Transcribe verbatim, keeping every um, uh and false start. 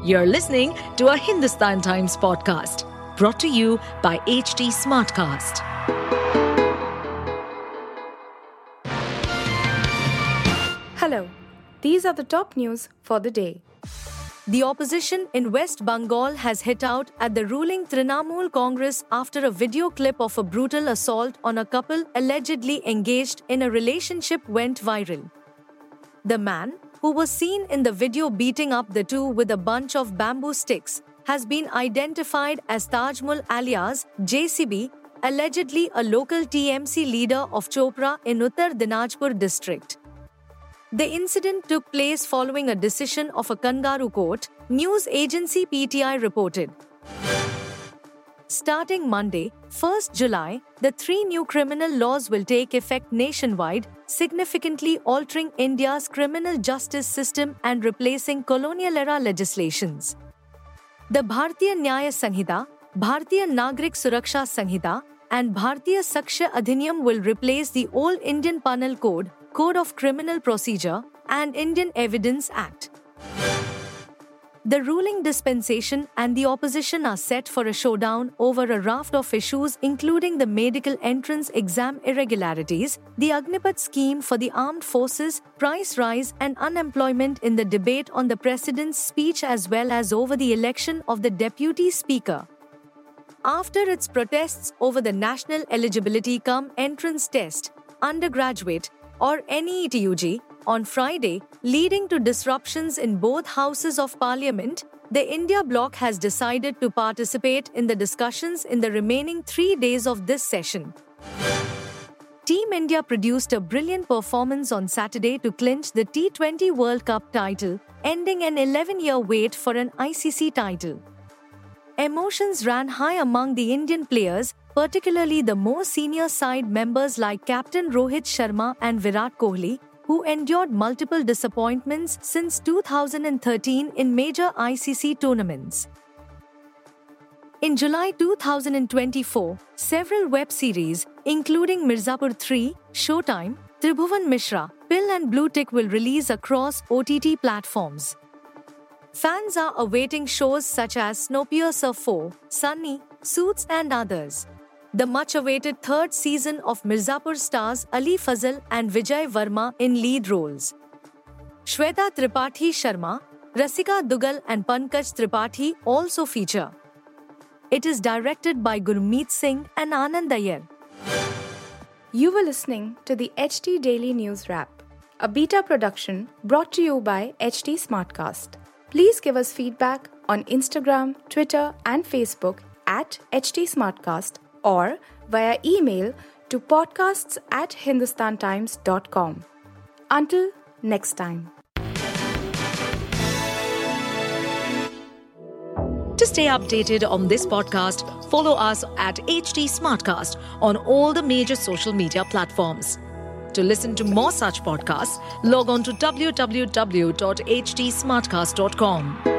You're listening to a Hindustan Times podcast brought to you by H T Smartcast. Hello, these are the top news for the day. The opposition in West Bengal has hit out at the ruling Trinamool Congress after a video clip of a brutal assault on a couple allegedly engaged in a relationship went viral. The man, who was seen in the video beating up the two with a bunch of bamboo sticks, has been identified as Tajmul alias J C B, allegedly a local T M C leader of Chopra in Uttar Dinajpur district. The incident took place following a decision of a Kangaroo court, news agency P T I reported. Starting Monday, first of July, the three new criminal laws will take effect nationwide, significantly altering India's criminal justice system and replacing colonial-era legislations. The Bharatiya Nyaya Sanhita, Bharatiya Nagrik Suraksha Sanhita, and Bharatiya Sakshya Adhiniyam will replace the old Indian Penal Code, Code of Criminal Procedure, and Indian Evidence Act. The ruling dispensation and the opposition are set for a showdown over a raft of issues including the medical entrance exam irregularities, the Agnipath scheme for the armed forces, price rise and unemployment in the debate on the president's speech as well as over the election of the deputy speaker. After its protests over the National Eligibility Cum Entrance Test, undergraduate, or N E E T U G, on Friday, leading to disruptions in both houses of parliament, the India bloc has decided to participate in the discussions in the remaining three days of this session. Team India produced a brilliant performance on Saturday to clinch the T twenty World Cup title, ending an eleven-year wait for an I C C title. Emotions ran high among the Indian players, particularly the more senior side members like Captain Rohit Sharma and Virat Kohli, who endured multiple disappointments since two thousand thirteen in major I C C tournaments. In July two thousand twenty-four, several web series, including Mirzapur three, Showtime, Tribhuvan Mishra, Pill and Blue Tick will release across O T T platforms. Fans are awaiting shows such as Snowpiercer four, Sunny, Suits and others. The much-awaited third season of Mirzapur stars Ali Fazal and Vijay Verma in lead roles. Shweta Tripathi Sharma, Rasika Dugal and Pankaj Tripathi also feature. It is directed by Gurmeet Singh and Anand Iyer. You were listening to the H T Daily News Wrap, a beta production brought to you by H T Smartcast. Please give us feedback on Instagram, Twitter and Facebook at H T Smartcast or via email to podcasts at hindustantimes dot com. Until next time. To stay updated on this podcast, follow us at H T Smartcast on all the major social media platforms. To listen to more such podcasts, log on to w w w dot h t smartcast dot com.